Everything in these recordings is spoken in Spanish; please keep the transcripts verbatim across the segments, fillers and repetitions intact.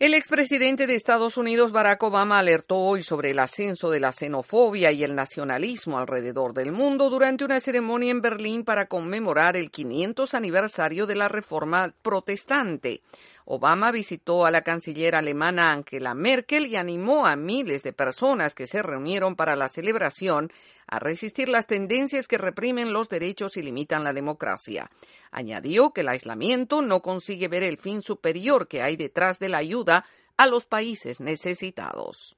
El expresidente de Estados Unidos, Barack Obama, alertó hoy sobre el ascenso de la xenofobia y el nacionalismo alrededor del mundo durante una ceremonia en Berlín para conmemorar el quinientos aniversario de la Reforma Protestante. Obama visitó a la canciller alemana Angela Merkel y animó a miles de personas que se reunieron para la celebración a resistir las tendencias que reprimen los derechos y limitan la democracia. Añadió que el aislamiento no consigue ver el fin superior que hay detrás de la ayuda a los países necesitados.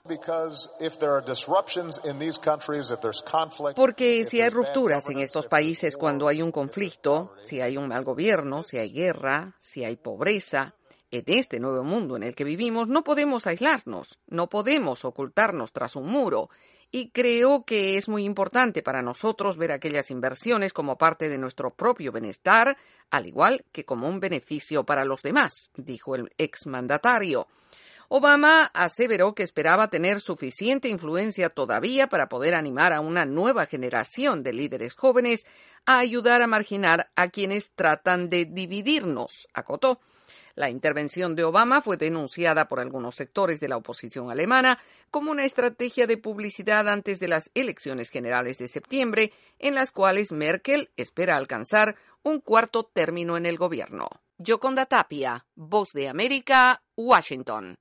Porque si hay rupturas en estos países cuando hay un conflicto, si hay un mal gobierno, si hay guerra, si hay pobreza, en este nuevo mundo en el que vivimos no podemos aislarnos, no podemos ocultarnos tras un muro. Y creo que es muy importante para nosotros ver aquellas inversiones como parte de nuestro propio bienestar, al igual que como un beneficio para los demás, dijo el exmandatario. Obama aseveró que esperaba tener suficiente influencia todavía para poder animar a una nueva generación de líderes jóvenes a ayudar a marginar a quienes tratan de dividirnos, acotó. La intervención de Obama fue denunciada por algunos sectores de la oposición alemana como una estrategia de publicidad antes de las elecciones generales de septiembre, en las cuales Merkel espera alcanzar un cuarto término en el gobierno. Yoconda Tapia, Voz de América, Washington.